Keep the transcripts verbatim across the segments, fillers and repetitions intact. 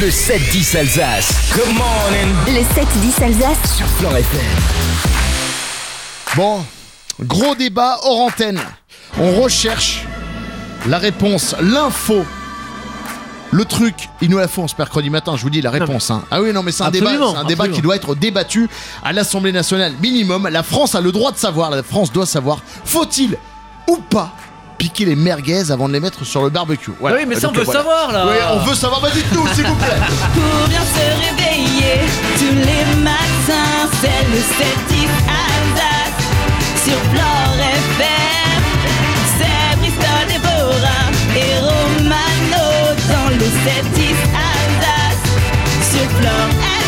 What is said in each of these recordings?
Le sept dix Alsace. Good morning. Le sept dix Alsace sur Fleure F M. Bon, gros débat hors antenne. On recherche la réponse, l'info. Le truc, il nous la font ce mercredi matin, je vous dis la réponse. Hein. Ah oui, non, mais c'est un Absolument, débat, c'est un débat absolument. qui doit être débattu à l'Assemblée nationale minimum. La France a le droit de savoir, la France doit savoir. Faut-il ou pas piquer les merguez avant de les mettre sur le barbecue? Voilà. Oui, mais ça Donc, on veut voilà. savoir là. Oui, on veut savoir. Bah dites-nous, s'il vous plaît. Pour bien se réveiller tous les matins, c'est le sept dix Alsace sur Fleure F M. C'est Bristol, Déborah et Romano dans le sept dix Alsace sur Fleure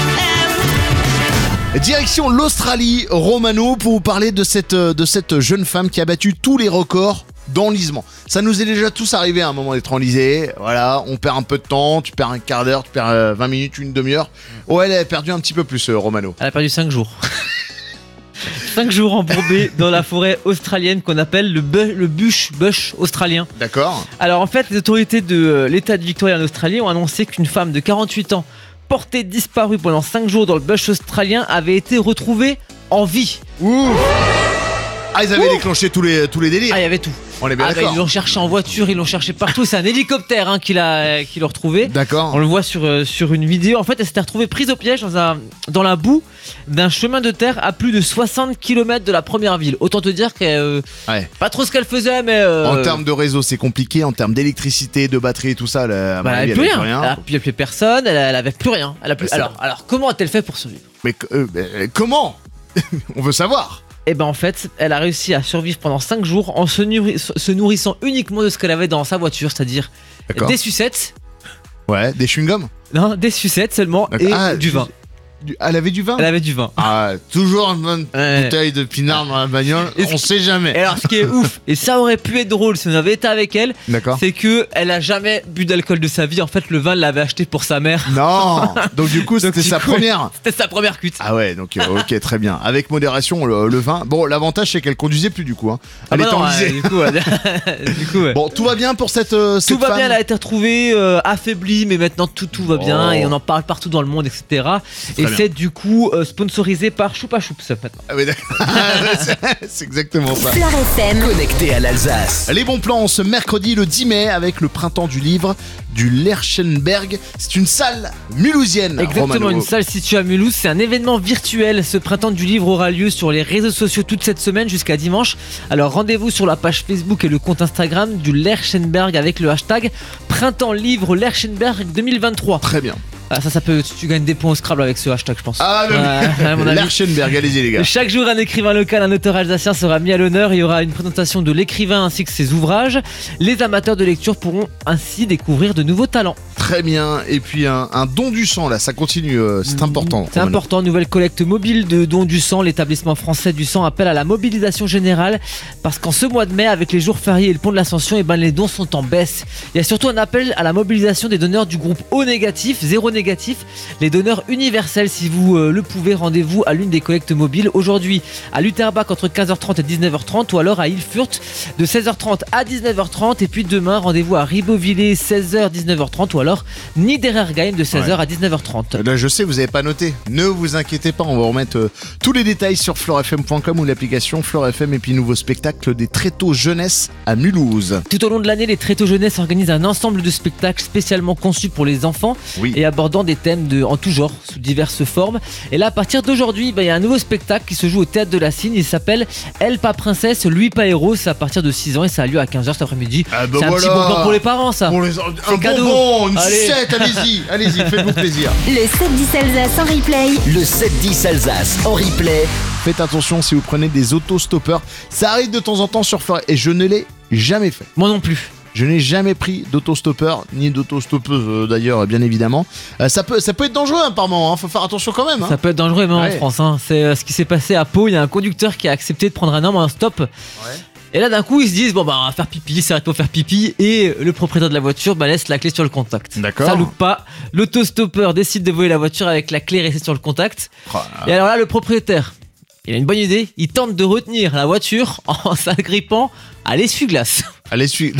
F M. Direction l'Australie, Romano, pour vous parler de cette, de cette jeune femme qui a battu tous les records d'enlisement. Ça nous est déjà tous arrivé à un moment d'être enlisé. Voilà, on perd un peu de temps, tu perds un quart d'heure, tu perds euh, vingt minutes, une demi-heure. Ouais, elle a perdu un petit peu plus, euh, Romano. Elle a perdu cinq jours. cinq jours embourbés dans la forêt australienne qu'on appelle le, bu- le bush bush australien. D'accord. Alors en fait, les autorités de euh, l'État de Victoria en Australie ont annoncé qu'une femme de quarante-huit ans portée disparue pendant cinq jours dans le bush australien avait été retrouvée en vie. Ouh. Ah, ils avaient Ouh. déclenché tous les, tous les délires. Ah, il y avait tout. On est bien Ah, bah, d'accord. ils l'ont cherché en voiture, ils l'ont cherché partout. C'est un hélicoptère hein, qui l'a, qui l'a retrouvé. D'accord. On le voit sur, euh, sur une vidéo. En fait, elle s'était retrouvée prise au piège dans, un, dans la boue d'un chemin de terre à plus de soixante kilomètres de la première ville. Autant te dire qu'elle. Euh, Ouais. pas trop ce qu'elle faisait, mais. Euh, En termes de réseau, c'est compliqué. En termes d'électricité, de batterie, tout ça, là, à mon bah, avis, elle avait plus avait rien. Elle a plus appelé personne, elle, elle avait plus rien. Elle a plus... Mais c'est alors, alors, comment a-t-elle fait pour survivre? Mais euh, euh, comment? On veut savoir. Eh ben en fait, elle a réussi à survivre pendant cinq jours en se, nourri- se nourrissant uniquement de ce qu'elle avait dans sa voiture, c'est-à-dire D'accord. des sucettes, Ouais, des chewing-gums. non, des sucettes seulement D'accord. et Ah, du vin. Du- Elle avait du vin. Elle avait du vin. Ah, toujours une bonne Ouais. bouteille de pinard dans la bagnole. Et ce On sait jamais. Et alors ce qui est ouf, et ça aurait pu être drôle si on avait été avec elle, D'accord. c'est que elle a jamais bu d'alcool de sa vie. En fait, le vin, elle l'avait acheté pour sa mère. Non. Donc du coup, Donc, c'était du sa coup, première. C'était sa première cuite. Ah ouais, donc euh, ok, très bien. Avec modération, le, le vin. Bon, l'avantage c'est qu'elle conduisait plus du coup. Hein. Ah Elle bah était non, enlisée. ouais, du coup, ouais. Du coup, ouais. Bon, tout va bien pour cette, euh, cette Tout va femme. bien, elle a été retrouvée euh, affaiblie, mais maintenant tout, tout va bien Oh. et on en parle partout dans le monde, et cetera. Et bien. c'est du coup euh, sponsorisé par Choupa Choups maintenant. Ah oui, d'accord. c'est, c'est exactement ça. Fleure F M. Connecté à l'Alsace. Les bons plans ce mercredi le dix mai avec le printemps du livre du Lerchenberg. C'est une salle mulhousienne. Exactement, Romano. une salle située à Mulhouse. C'est un événement virtuel. Ce printemps du livre aura lieu sur les réseaux sociaux toute cette semaine jusqu'à dimanche. Alors rendez-vous sur la page Facebook et le compte Instagram du Lerchenberg avec le hashtag Printemps Livre Lerchenberg deux mille vingt-trois. Très bien. Ah, ça, ça peut. Tu gagnes des points au Scrabble avec ce hashtag, je pense. Ah, mais Ouais, à mon avis. Lerchenberg, allez-y les gars. Chaque jour, un écrivain local, un auteur alsacien sera mis à l'honneur. Il y aura une présentation de l'écrivain ainsi que ses ouvrages. Les amateurs de lecture pourront ainsi découvrir de nouveaux talents. Très bien. Et puis un, un don du sang là, ça continue. euh, c'est important. C'est Romano. important. Nouvelle collecte mobile de dons du sang. L'établissement français du sang appelle à la mobilisation générale parce qu'en ce mois de mai, avec les jours fériés et le pont de l'Ascension, eh ben, les dons sont en baisse. Il y a surtout un appel à la mobilisation des donneurs du groupe O négatif, zéro négatif. Les donneurs universels, si vous euh, le pouvez, rendez-vous à l'une des collectes mobiles. Aujourd'hui, à Lutterbach entre quinze heures trente et dix-neuf heures trente ou alors à Ilfurt de seize heures trente à dix-neuf heures trente. Et puis demain, rendez-vous à Ribeauvillé seize heures dix-neuf heures trente ou alors Niederergheim de seize heures à dix-neuf heures trente. Là, je sais, vous n'avez pas noté. Ne vous inquiétez pas, on va remettre euh, tous les détails sur fleur f m point com ou l'application Fleur F M et puis nouveau spectacle des Tréteaux Jeunesse à Mulhouse. Tout au long de l'année, les Tréteaux Jeunesse organisent un ensemble de spectacles spécialement conçus pour les enfants Oui. et abordant des thèmes de, en tout genre, sous diverses formes. Et là, à partir d'aujourd'hui, bah, il y a un nouveau spectacle qui se joue au Théâtre de la Cygne. Il s'appelle Elle pas princesse, lui pas héros. C'est à partir de six ans et ça a lieu à quinze heures cet après-midi. Ah bah c'est un voilà. petit bon plan pour les parents, ça. Pour les... Un cadeau. bonbon, une Allez. sucette, allez-y, allez-y, faites-vous plaisir. Le sept dix Alsace en replay. Le sept dix Alsace en replay. Faites attention si vous prenez des autostoppeurs. Ça arrive de temps en temps sur Fleur et je ne l'ai jamais fait. Moi non plus. Je n'ai jamais pris d'autostoppeur, ni d'autostoppeuse euh, d'ailleurs, bien évidemment. Euh, ça, peut, ça peut être dangereux apparemment, hein, faut faire attention quand même. Hein. Ça peut être dangereux, même Ouais. en France. Hein. C'est euh, ce qui s'est passé à Pau. Il y a un conducteur qui a accepté de prendre un homme en stop. Et là, d'un coup, ils se disent bon, bah, on va faire pipi, c'est arrête pour faire pipi. Et le propriétaire de la voiture bah, laisse la clé sur le contact. D'accord. Ça loupe pas. L'autostoppeur décide de voler la voiture avec la clé restée sur le contact. Oh, Et alors là, le propriétaire, il a une bonne idée. Il tente de retenir la voiture en s'agrippant à l'essuie-glace. À l'essuie.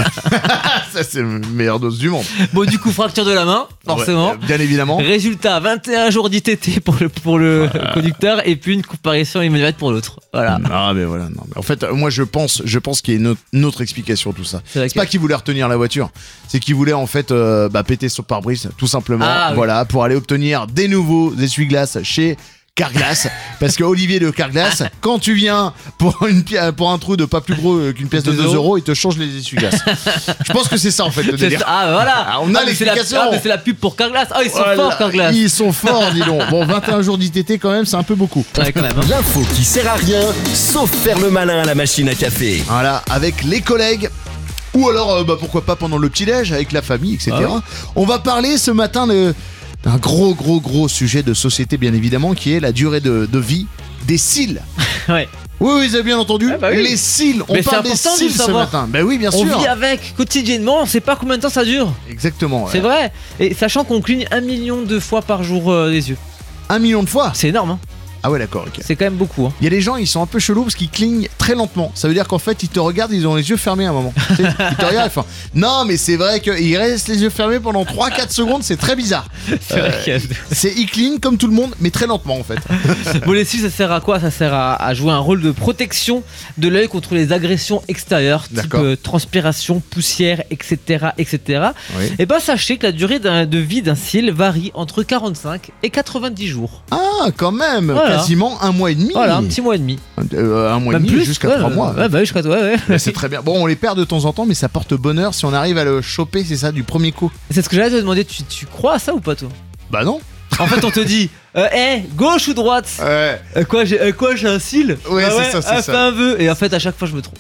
Ça, c'est la meilleure dose du monde. Bon, du coup, fracture de la main, forcément. Ouais, bien évidemment. Résultat, vingt et un jours d'I T T pour le, pour le voilà. conducteur et puis une comparution immédiate pour l'autre. Voilà. Non, mais voilà. Non. Mais en fait, moi, je pense, je pense qu'il y a une autre, une autre explication à tout ça. C'est, c'est pas qu'il voulait retenir la voiture, c'est qu'il voulait en fait euh, bah, péter son pare-brise, tout simplement. Ah, voilà, oui. Pour aller obtenir des nouveaux essuie-glaces chez Carglass, parce que Olivier de Carglass, quand tu viens pour une pi- pour un trou de pas plus gros qu'une pièce de deux euros, il te change les essuie-glaces. Je pense que c'est ça en fait le délire. Ah voilà. Ah, on a ah, l'explication. C'est la, ah, mais c'est la pub pour Carglass. Ah ils sont voilà. forts Carglass. Ils sont forts, dis donc. Bon, vingt et un jours d'I T T quand même, c'est un peu beaucoup. Ouais, quand même. Hein. L'info qui sert à rien, sauf faire le malin à la machine à café. Voilà, avec les collègues. Ou alors, euh, bah, pourquoi pas pendant le petit-déj, avec la famille, et cetera. Ah oui. On va parler ce matin de, d'un gros, gros, gros sujet de société, bien évidemment, qui est la durée de, de vie des cils. Ouais. Oui, oui, vous avez bien entendu. Ah bah oui. Les cils, on Mais parle des cils de ce matin. Ben oui, bien on sûr. vit avec quotidiennement, on sait pas combien de temps ça dure. Exactement. Ouais. C'est vrai. Et sachant qu'on cligne un million de fois par jour euh, les yeux. Un million de fois. C'est énorme. Hein. Ah ouais, d'accord, ok. C'est quand même beaucoup. Hein. Il y a des gens, ils sont un peu chelous parce qu'ils clignent très lentement. Ça veut dire qu'en fait, ils te regardent, ils ont les yeux fermés à un moment. Tu sais, ils te regardent, ils font, non, mais c'est vrai qu'ils restent les yeux fermés pendant trois à quatre secondes, c'est très bizarre. C'est vrai qu'il y a... c'est, ils clignent comme tout le monde, mais très lentement en fait. Bon, les cils, ça sert à quoi? Ça sert à, à jouer un rôle de protection de l'œil contre les agressions extérieures, type euh, transpiration, poussière, et cetera, et cetera. Oui. Et ben, sachez que la durée d'un, de vie d'un cil varie entre quarante-cinq et quatre-vingt-dix jours. Ah, quand même, voilà. Quasiment un mois et demi. Voilà, un petit mois et demi. Euh, un mois Même et demi plus, jusqu'à ouais, trois mois. Ouais, bah jusqu'à toi, ouais. ouais. C'est très bien. Bon, on les perd de temps en temps, mais ça porte bonheur si on arrive à le choper, c'est ça, du premier coup. C'est ce que j'allais te demander, tu, tu crois à ça ou pas, toi? Bah non. En fait, on te dit, euh, hey, gauche ou droite? Ouais. Euh, quoi, j'ai, euh, quoi, j'ai un cil? Ouais, ah c'est ouais, ça, c'est ah, ça. Fais un vœu. Et en fait, à chaque fois, je me trompe.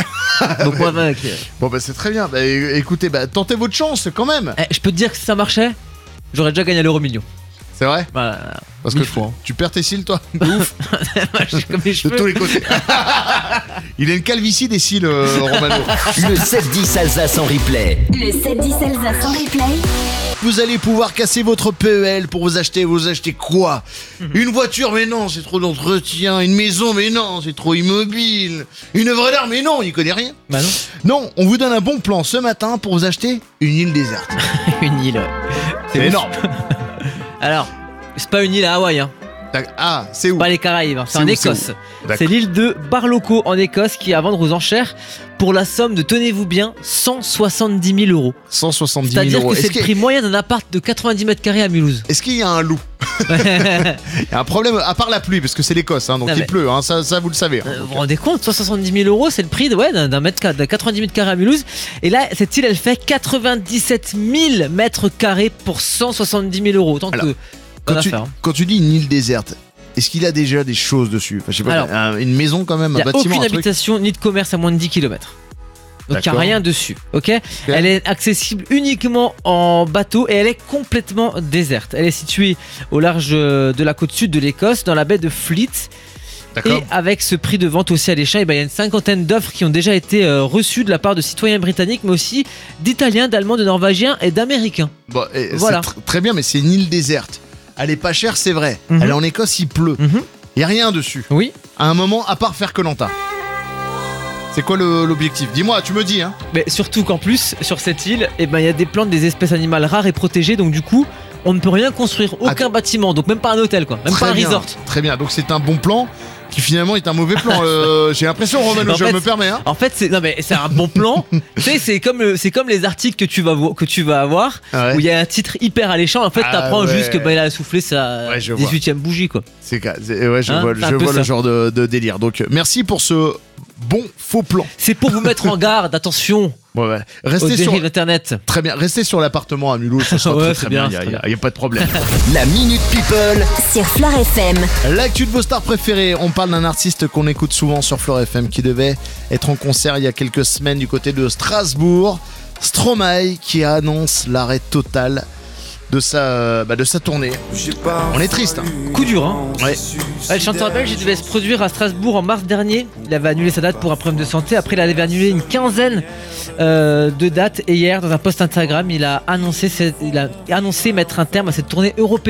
Donc, moi, mec. Bon, bah, c'est très bien. Bah, écoutez, bah, tentez votre chance quand même. Eh, je peux te dire que si ça marchait, j'aurais déjà gagné l'euro million. C'est vrai? Voilà. Parce que tu, tu perds tes cils, toi? De ouf. Je suis comme les cheveux. De tous les côtés. Il a une calvitie des cils, euh, Romano. Le sept dix Alsace en replay. Le sept dix Alsace en replay. Vous allez pouvoir casser votre P E L pour vous acheter. Vous achetez quoi? Une voiture? Mais non, c'est trop d'entretien. Une maison? Mais non, c'est trop immobile. Une œuvre d'art? Mais non, il connaît rien. Bah non. Non, on vous donne un bon plan ce matin pour vous acheter une île déserte. Une île, ouais. C'est, c'est énorme. Alors, c'est pas une île à Hawaï, hein. Ah, c'est où? Pas les Caraïbes, hein. c'est, c'est en où, Écosse. C'est, c'est l'île de Barlocco en Écosse qui est à vendre aux enchères pour la somme de, tenez-vous bien, cent soixante-dix mille euros. cent soixante-dix mille C'est-à-dire euros. que c'est Est-ce le prix moyen d'un appart de quatre-vingt-dix mètres carrés à Mulhouse. Est-ce qu'il y a un loup? Il y a un problème, à part la pluie, parce que c'est l'Écosse, hein, donc non, il mais... pleut, hein, ça, ça vous le savez. Hein, euh, vous vous rendez compte, cent soixante-dix mille euros, c'est le prix de, ouais, d'un, d'un mètre, de quatre-vingt-dix mètres carrés à Mulhouse. Et là, cette île, elle fait quatre-vingt-dix-sept mille mètres carrés pour cent soixante-dix mille euros. Autant Alors, que. Quand tu, quand tu dis une île déserte, est-ce qu'il a déjà des choses dessus? Enfin, je sais pas, Alors, un, une maison quand même, un bâtiment. Il n'y a aucune un habitation truc. ni de commerce à moins de dix kilomètres. Donc il n'y a rien dessus, ok, okay. Elle est accessible uniquement en bateau et elle est complètement déserte. Elle est située au large de la côte sud de l'Écosse, dans la baie de Fleet. D'accord. Et avec ce prix de vente aussi alléchant, eh ben, il y a une cinquantaine d'offres qui ont déjà été euh, reçues de la part de citoyens britanniques, mais aussi d'Italiens, d'Allemands, de Norvégiens et d'Américains. Bon, et voilà. C'est tr- très bien, mais c'est une île déserte. Elle est pas chère, c'est vrai. Mm-hmm. Elle est en Écosse, il pleut. Il mm-hmm. y a rien dessus. Oui. À un moment, à part faire Koh-Lanta. C'est quoi le, l'objectif? Dis-moi, tu me dis. Hein. Mais surtout qu'en plus, sur cette île, eh ben, y a des plantes, des espèces animales rares et protégées, donc du coup, on ne peut rien construire, aucun ah, bâtiment, donc même pas un hôtel, quoi, même pas un bien, resort. Très bien, donc c'est un bon plan. Qui finalement est un mauvais plan. Euh, j'ai l'impression, Romano, je fait, me permets. Hein. En fait, c'est non mais c'est un bon plan. Tu sais, c'est comme c'est comme les articles que tu vas que tu vas avoir ah ouais. où il y a un titre hyper alléchant. En fait, ah t'apprends ouais. juste que bah il a soufflé sa ouais, dix-huitième bougie quoi. C'est, c'est ouais, je hein, vois, je vois le genre de, de délire. Donc merci pour ce bon faux plan. C'est pour vous mettre en garde. Attention. Ouais, ouais. Restez sur internet. Très bien. Restez sur l'appartement à Mulhouse, ça sera ouais, très, très bien. bien. Il n'y a, a, a pas de problème. La Minute People sur Fleur F M. L'actu de vos stars préférées. On parle d'un artiste qu'on écoute souvent sur Fleur F M qui devait être en concert il y a quelques semaines du côté de Strasbourg. Stromae qui annonce l'arrêt total de sa, bah de sa tournée. On est triste. Hein. Coup dur, hein. Ouais. Ouais, le chanteur belge devait se produire à Strasbourg en mars dernier. Il avait annulé sa date pour un problème de santé. Après, il avait annulé une quinzaine euh, de dates. Et hier, dans un post Instagram, il a annoncé, cette, il a annoncé mettre un terme à cette tournée européenne.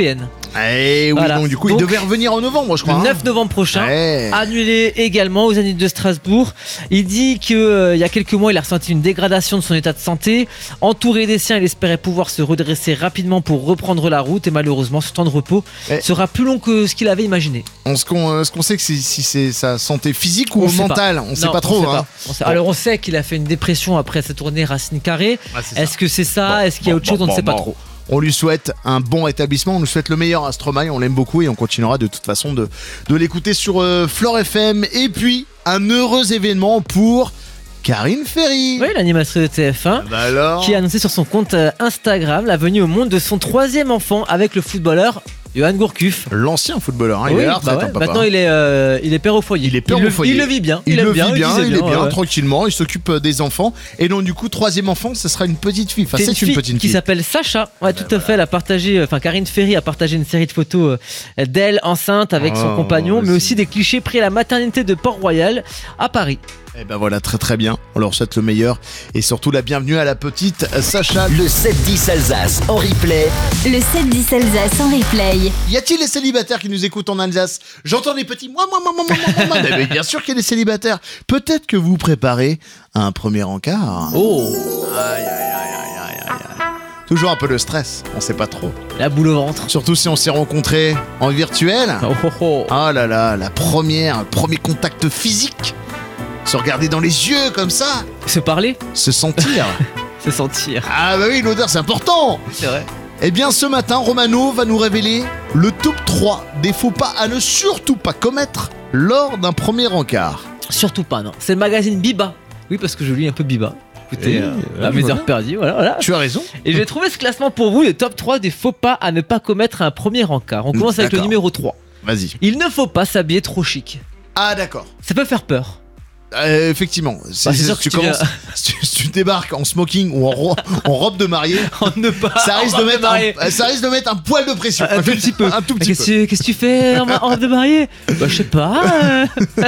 Eh oui, Voilà. donc du coup, Donc, il devait revenir en novembre, je crois. Le hein. neuf novembre prochain. Ouais. Annulé également aux Zénith de Strasbourg. Il dit qu'il euh, y a quelques mois, il a ressenti une dégradation de son état de santé. Entouré des siens, il espérait pouvoir se redresser rapidement pour reprendre la route. Et malheureusement, ce temps de repos Eh. sera plus long que ce qu'il avait imaginé. On, ce qu'on euh, ce qu'on sait que c'est, si c'est sa santé physique ou On sait mentale, on sait Non, pas trop. sait hein. pas. On sait- Alors on sait qu'il a fait une dépression après sa tournée Racine Carrée. Ah, c'est ça. Est-ce que c'est ça Bon, Est-ce qu'il y a bon, autre chose bon, On ne sait bon, pas bon. trop. On lui souhaite un bon rétablissement, on lui souhaite le meilleur à Stromae, on l'aime beaucoup et on continuera de toute façon de, de l'écouter sur euh, Flore F M. Et puis, un heureux événement pour Karine Ferry. Oui, l'animatrice de T F un. Bah alors Qui a annoncé sur son compte euh, Instagram la venue au monde de son troisième enfant avec le footballeur Johan Gourcuff. L'ancien footballeur, hein, il Oui, est à la bah retraite, ouais, hein, papa. maintenant il est, euh, il est père au foyer. Il est père il au le, foyer. Il le vit bien. Il, aime le vit bien, disait il est bien, ouais, ouais. tranquillement, il s'occupe euh, des enfants. Et donc du coup, troisième enfant, ce sera une petite fille. Enfin, C'est c'est une une, fille petite qui fille. s'appelle Sacha. Ouais, tout à fait. Elle a partagé, enfin Karine Ferry a partagé une série de photos euh, d'elle enceinte avec son Oh, compagnon, mais vas-y. aussi des clichés pris à la maternité de Port-Royal à Paris. Et ben voilà, très très bien. On leur souhaite le meilleur et surtout la bienvenue à la petite Sacha. Le sept dix Alsace en replay. Le sept dix Alsace en replay. Y a-t-il des célibataires qui nous écoutent en Alsace? J'entends des petits moi moi moi moi moi moi moi. Mais bien sûr qu'il y a des célibataires. Peut-être que vous préparez un premier encart. Oh, Aïe aïe aïe aïe aïe aïe. Toujours un peu de stress, on sait pas trop. la boule au ventre. Surtout si on s'est rencontrés en virtuel. Oh, oh, oh. Ah là là, la première, le premier contact physique. Se regarder dans les yeux comme ça, Se parler, se sentir. se sentir. Ah bah oui, l'odeur c'est important. C'est vrai. Eh bien ce matin, Romano va nous révéler le top trois des faux pas à ne surtout pas commettre lors d'un premier encart. Surtout pas, non. C'est le magazine Biba. Oui, parce que je lis un peu Biba. Écoutez, Eh, euh, ouais, à mes voilà. heures perdues, voilà, voilà. Tu as raison. Et j'ai trouvé ce classement pour vous, le top trois des faux pas à ne pas commettre à un premier encart. On commence avec le D'accord. numéro trois. Vas-y. Il ne faut pas s'habiller trop chic. Ah d'accord. Ça peut faire peur. Euh, effectivement, Bah, c'est sûr que tu tu commences, viens- si tu, si tu débarques en smoking ou en, ro- en robe de mariée, On ne pas. ça risque, en de robe mettre mariée. un, ça risque de mettre un poil de pression. Un tout petit peu. Un tout Mais petit Qu'est-ce peu. que tu- qu'est-ce que tu fais en, ma- en robe de mariée? Bah, je sais pas. euh.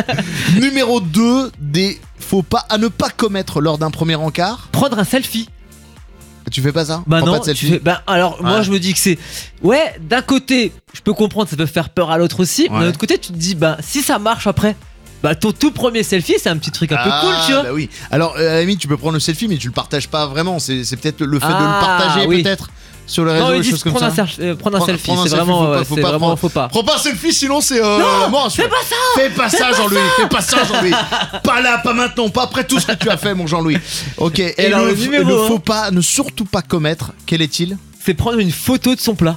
Numéro deux des faux pas à ne pas commettre lors d'un premier encart. Prendre un selfie. Tu fais pas ça? Bah Prends non. pas de tu selfie. fais- bah, alors, moi, Ouais. je me dis que c'est. Ouais, d'un côté, je peux comprendre, ça peut faire peur à l'autre aussi. Mais Ouais. d'un autre côté, tu te dis, bah, si ça marche après, bah, ton tout premier selfie, c'est un petit truc un peu Ah, cool, tu vois. bah oui. Alors, euh, à la limite, tu peux prendre le selfie, mais tu le partages pas vraiment. C'est, c'est peut-être le fait de le Ah, partager, oui. peut-être, sur les réseaux, Non, ils des disent choses comme prendre ça. un, self- euh, prendre un Prendre- selfie, prendre un c'est selfie, vraiment, faut pas- ouais, faut c'est pas vraiment prendre- faux pas. Prends pas un selfie, sinon c'est. Euh, non, fais pas ça Fais pas ça, Jean-Louis Fais pas ça, Jean-Louis Pas là, pas maintenant, pas après tout ce que tu as fait, mon Jean-Louis. Ok, et, alors, le, le numéro le un. faux pas, ne surtout pas commettre, quel est-il? C'est prendre une photo de son plat.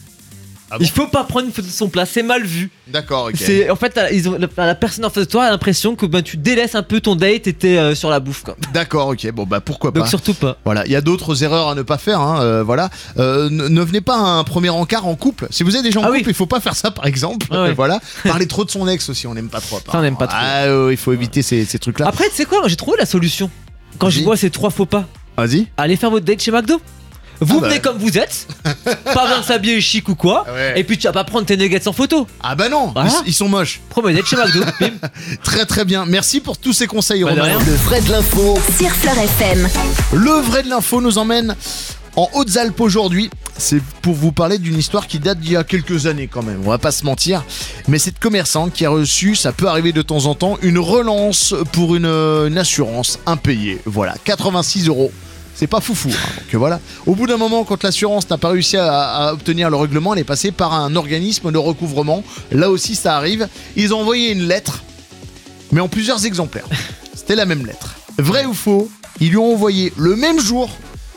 Ah bon Il faut pas prendre une photo de son plat, c'est mal vu. D'accord, ok. C'est en fait t'as- ils ont, la, la personne en face de toi a l'impression que ben, tu délaisses un peu ton date et t'es euh, sur la bouffe quoi. D'accord, ok, bon bah pourquoi pas. Donc surtout pas. Voilà, il y a d'autres erreurs à ne pas faire, hein, euh, voilà. Euh, ne, ne venez pas à un premier encart en couple. Si vous êtes déjà en Ah couple, oui. il faut pas faire ça, par exemple. Ah ouais. Voilà. Parler trop de son ex aussi, on n'aime pas trop. Ça, on n'aime pas trop. Ah, euh, il faut éviter ces, ces trucs-là. Après tu sais quoi, moi j'ai trouvé la solution. Quand je Vas-y. vois ces trois faux pas, Vas-y. allez faire votre date chez McDo. Vous Ah bah. venez comme vous êtes, pas besoin de s'habiller chic ou quoi, Ouais. et puis tu vas pas prendre tes nuggets en photo. Ah bah non, Voilà. ils, ils sont moches. Premier date chez McDo, bim. Très très bien. Merci pour tous ces conseils, Bah, de Romain. rien. Le vrai de l'info. Sur Fleur F M. Le vrai de l'info nous emmène en Hautes-Alpes aujourd'hui. C'est pour vous parler d'une histoire qui date d'il y a quelques années quand même, on va pas se mentir. Mais cette commerçante qui a reçu, ça peut arriver de temps en temps, une relance pour une, une assurance impayée. Voilà, quatre-vingt-six euros. C'est pas foufou. Hein. Donc voilà. Au bout d'un moment, quand l'assurance n'a pas réussi à, à obtenir le règlement, elle est passée par un organisme de recouvrement. Là aussi, ça arrive. Ils ont envoyé une lettre, mais en plusieurs exemplaires. C'était la même lettre. Vrai ou faux, ils lui ont envoyé le même jour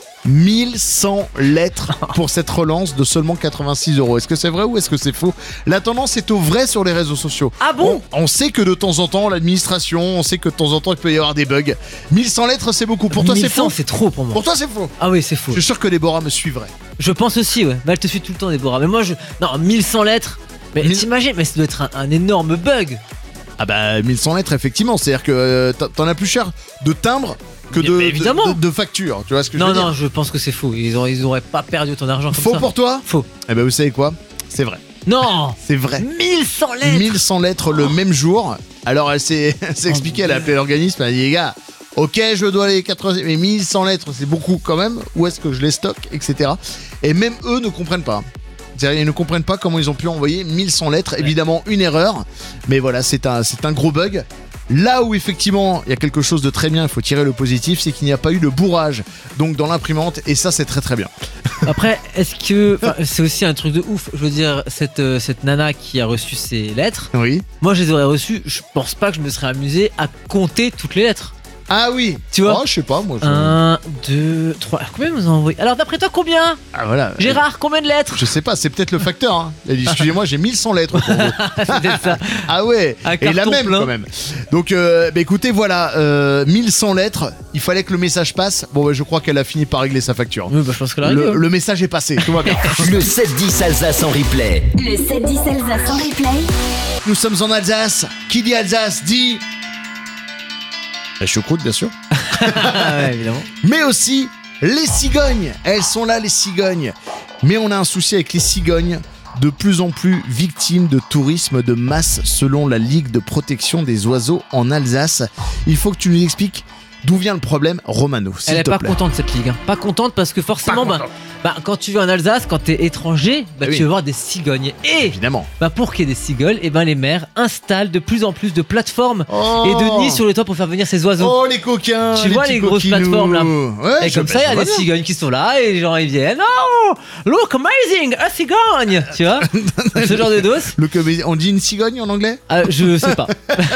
mille cent lettres pour cette relance de seulement quatre-vingt-six euros. Est-ce que c'est vrai ou est-ce que c'est faux? La tendance est au vrai sur les réseaux sociaux. Ah bon? on, on sait que de temps en temps, l'administration, on sait que de temps en temps, il peut y avoir des bugs. mille cent lettres, c'est beaucoup. Pour toi, c'est mille cent, faux. c'est trop pour moi. Pour toi, c'est faux. Ah oui, c'est faux. Je suis sûr que Déborah me suivrait. Je pense aussi, ouais. Bah, elle te suit tout le temps, Déborah. Mais moi, je. Non, mille cent lettres. Mais Mille- t'imagines, mais ça doit être un, un énorme bug. Ah bah, mille cent lettres, effectivement. C'est-à-dire que euh, t'en- t'en as plus cher de timbres que Mais- de, mais évidemment. de, de- de factures. Tu vois ce que je Non, veux dire? non, je pense que c'est faux. Ils, ont, ils auraient pas perdu ton argent comme Faux ça. pour toi? Faux. Eh ben, vous savez quoi? C'est vrai. Non C'est vrai. mille cent lettres. mille cent lettres le même jour. Alors elle s'est elle s'est expliquée, elle a appelé l'organisme, elle a dit les gars, ok je dois les quatre-vingts, mais mille cent lettres c'est beaucoup quand même, où est-ce que je les stocke, et cetera. Et même eux ne comprennent pas. C'est-à-dire, ils ne comprennent pas comment ils ont pu envoyer mille cent lettres. Ouais. Évidemment, une erreur. Mais voilà, c'est un, c'est un gros bug. Là où effectivement il y a quelque chose de très bien, il faut tirer le positif, c'est qu'il n'y a pas eu de bourrage donc dans l'imprimante, et ça c'est très très bien. Après, est-ce que c'est aussi un truc de ouf? Je veux dire, cette, euh, cette nana qui a reçu ces lettres, Oui. moi je les aurais reçues, je pense pas que je me serais amusé à compter toutes les lettres. Ah oui. Tu vois? Oh, je sais pas moi. Je... un, deux, trois. Combien vous en envoyez? Alors d'après toi, combien? Ah voilà. Gérard, combien de lettres? Je sais pas, c'est peut-être le facteur. Hein. Il a dit, excusez-moi, j'ai mille cent lettres pour vous. C'est peut-être ça. Ah ouais. Un Et la carton même plein. quand même. Donc euh, bah, écoutez, voilà, euh, mille cent lettres. Il fallait que le message passe. Bon, bah, je crois qu'elle a fini par régler sa facture. Oui, bah, je pense que là, Le, le message est passé. Tout va bien. Le sept dix Alsace en replay. Le sept dix Alsace en replay. Nous sommes en Alsace. Qui dit Alsace dit la choucroute, bien sûr. Ah ouais, évidemment. Mais aussi les cigognes. Elles sont là, les cigognes. Mais on a un souci avec les cigognes, de plus en plus victimes de tourisme de masse selon la Ligue de protection des oiseaux en Alsace. Il faut que tu nous expliques d'où vient le problème, Romano, s'il Elle est te pas plaît. contente cette ligue, hein. Pas contente parce que forcément, Pas bah, bah, quand tu vas en Alsace, quand t'es étranger, bah, Ah tu oui. vas voir des cigognes. Et Évidemment. bah, pour qu'il y ait des cigognes, et ben les maires installent de plus en plus de plateformes Oh. et de nids sur le toit pour faire venir ces oiseaux. Oh les coquins. Tu vois petits les grosses coquinous. plateformes, là. Ouais, Et je- comme bah, ça, il y je a vois des bien. cigognes qui sont là et les gens ils viennent. Oh, look amazing, a cigogne, tu vois, ce genre de dos. Le comédien- on dit une cigogne en anglais? Ah, je sais pas.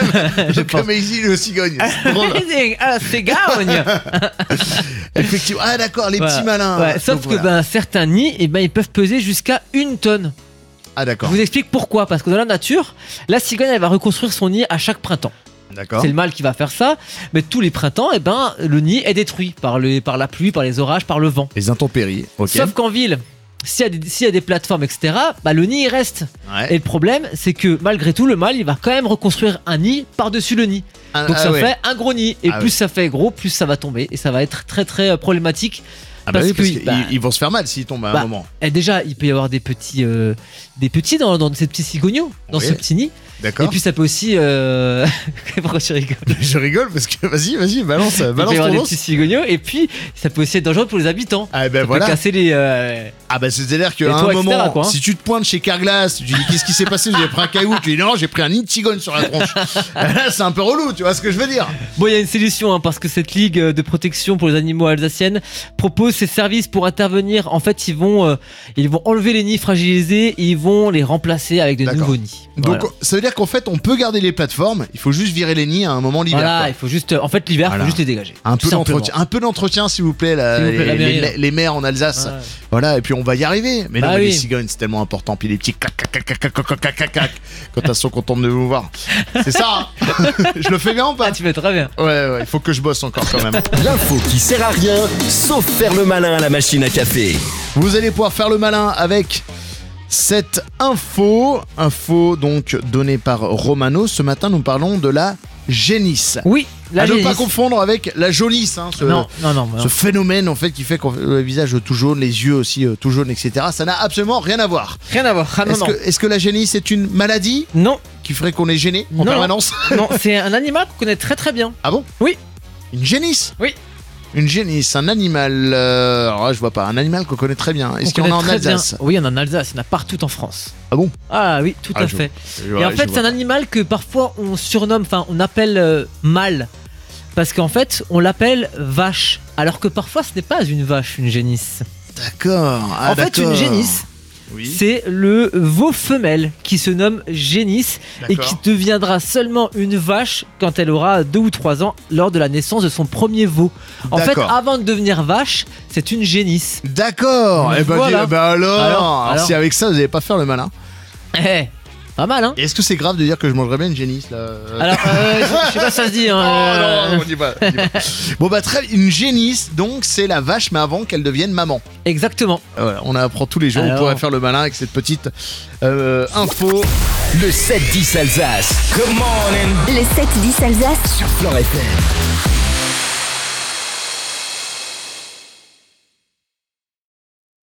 je Le pense. comédien, le cigogne. C'est drôle. Amazing, a cigogne. Effectivement. Ah d'accord, les Voilà. petits malins. Ouais, sauf Donc, que voilà. ben, certains nids, eh ben, ils peuvent peser jusqu'à une tonne. Ah Je d'accord. vous explique pourquoi. Parce que dans la nature, la cigogne elle va reconstruire son nid à chaque printemps. D'accord. C'est le mâle qui va faire ça, mais tous les printemps, eh ben, le nid est détruit par, le, par la pluie, par les orages, par le vent. Les intempéries. Ok. Sauf qu'en ville, s'il y, a des- s'il y a des plateformes, et cetera, bah, le nid il reste. Ouais. Et le problème, c'est que malgré tout, le mâle il va quand même reconstruire un nid par-dessus le nid. Ah, Donc ah ça ouais. fait un gros nid. Et Ah plus ouais. ça fait gros, plus ça va tomber. Et ça va être très très euh, problématique. Ah bah parce oui, parce que, qu'ils bah, ils vont se faire mal s'ils tombent à un bah, moment. Et déjà, il peut y avoir des petits, euh, des petits dans, dans ces petits cigognos, dans Oui. ce petit nid. D'accord. Et puis ça peut aussi. Euh... Pourquoi tu rigoles? Je rigole parce que vas-y, vas-y, balance, Il peut y balance avoir ton des os. petits cigognos. Et puis ça peut aussi être dangereux pour les habitants. Ah ben Ça voilà. peut casser les. euh, Ah bah c'est-à-dire Les qu'à un toits, et cetera, moment, quoi, hein. si tu te pointes chez Carglass, tu dis qu'est-ce qui s'est passé? J'ai pris un caillou, tu dis non, j'ai pris un nid de cigogne sur la tronche. Là, c'est un peu relou, tu vois ce que je veux dire? Bon, il y a une solution hein, parce que cette ligue de protection pour les animaux alsaciennes propose ses services pour intervenir. En fait, ils vont, euh, ils vont enlever les nids fragilisés et ils vont les remplacer avec de D'accord. nouveaux nids. Donc Voilà. ça veut dire qu'en fait, on peut garder les plateformes, il faut juste virer les nids à un moment l'hiver. Voilà, quoi. il faut juste. En fait, l'hiver, il Voilà. faut juste les dégager. Un tout peu simplement. d'entretien, un peu d'entretien s'il vous plaît, là, S'il vous plaît, les, la mairie, les- là. les maires en Alsace. Ouais. Voilà, et puis on va y arriver. Mais non, Bah mais les oui. cigognes, c'est tellement important. Puis les petits clac, clac, clac, clac, clac, clac, clac, clac, clac, quand elles sont contentes de vous voir. C'est ça, hein. Je le fais bien ou pas? Ah, tu fais très bien. Ouais, ouais, il faut que je bosse encore quand même. L'info qui sert à rien, sauf faire le malin à la machine à café. Vous allez pouvoir faire le malin avec cette info. Info donc donnée par Romano. Ce matin, nous parlons de la génisse. Oui, la à ne pas génisse. confondre avec la jaunisse, hein, ce, Non, non, non. non. ce phénomène en fait qui fait qu'on le visage tout jaune, les yeux aussi euh, tout jaunes, et cetera. Ça n'a absolument rien à voir. Rien à voir. Ah, non, Est-ce non. que, est-ce que la génisse est une maladie Non, qui ferait qu'on est gêné en Non. permanence? non, c'est un animal qu'on connaît très très bien. Ah bon? Oui. Une génisse? Oui. Une génisse, un animal. euh, alors là, je vois pas. Un animal qu'on connaît très bien. Est-ce On qu'il y en a en connaît très Alsace? bien. Oui, il y en a en Alsace, il y en a partout en France. Ah bon? Ah oui, tout Ah, à je- fait. Je- Et en je fait, vois c'est un pas. animal que parfois on surnomme, enfin on appelle euh, mâle. Parce qu'en fait, on l'appelle vache. Alors que parfois, ce n'est pas une vache, une génisse. D'accord. Ah, en fait, une d'accord. génisse, Oui. c'est le veau femelle qui se nomme génisse et D'accord. qui deviendra seulement une vache quand elle aura deux ou trois ans lors de la naissance de son premier veau. En fait, D'accord. avant de devenir vache, c'est une génisse. D'accord. Eh ben, Voilà. dis- bah alors, Alors, alors, alors. si avec ça vous n'allez pas faire le malin. Eh, pas mal, hein? Et est-ce que c'est grave de dire que je mangerais bien une génisse là? Alors, euh, je sais pas si ça se dit. Hein, Oh euh, non, on dit pas, on dit pas. Bon bah très une génisse donc c'est la vache mais avant qu'elle devienne maman. Exactement. Voilà, on apprend tous les jours, Alors. on pourrait faire le malin avec cette petite euh, info. Le sept dix Alsace. Come on in Le sept dix Alsace. sur Flan F M.